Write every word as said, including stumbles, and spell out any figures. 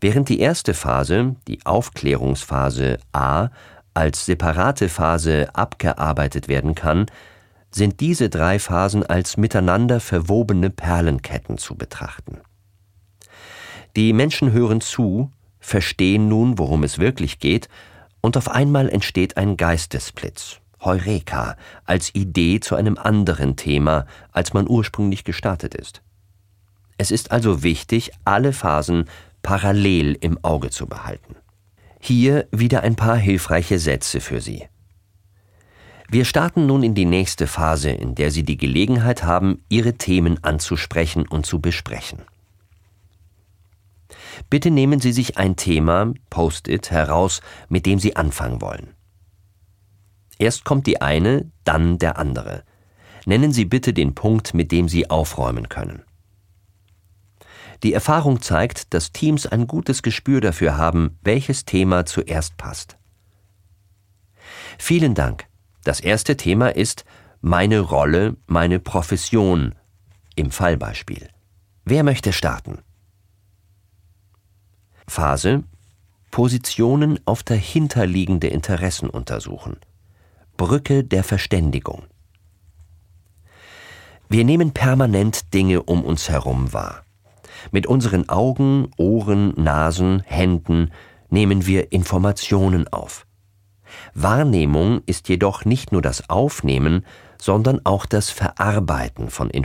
Während die erste Phase, die Aufklärungsphase A, als separate Phase abgearbeitet werden kann, sind diese drei Phasen als miteinander verwobene Perlenketten zu betrachten. Die Menschen hören zu, verstehen nun, worum es wirklich geht, und auf einmal entsteht ein Geistesblitz, Heureka, als Idee zu einem anderen Thema, als man ursprünglich gestartet ist. Es ist also wichtig, alle Phasen parallel im Auge zu behalten. Hier wieder ein paar hilfreiche Sätze für Sie. Wir starten nun in die nächste Phase, in der Sie die Gelegenheit haben, Ihre Themen anzusprechen und zu besprechen. Bitte nehmen Sie sich ein Thema, Post-it, heraus, mit dem Sie anfangen wollen. Erst kommt die eine, dann der andere. Nennen Sie bitte den Punkt, mit dem Sie aufräumen können. Die Erfahrung zeigt, dass Teams ein gutes Gespür dafür haben, welches Thema zuerst passt. Vielen Dank. Das erste Thema ist meine Rolle, meine Profession im Fallbeispiel. Wer möchte starten? Phase: Positionen auf dahinterliegende Interessen untersuchen. Brücke der Verständigung. Wir nehmen permanent Dinge um uns herum wahr. Mit unseren Augen, Ohren, Nasen, Händen nehmen wir Informationen auf. Wahrnehmung ist jedoch nicht nur das Aufnehmen, sondern auch das Verarbeiten von Informationen.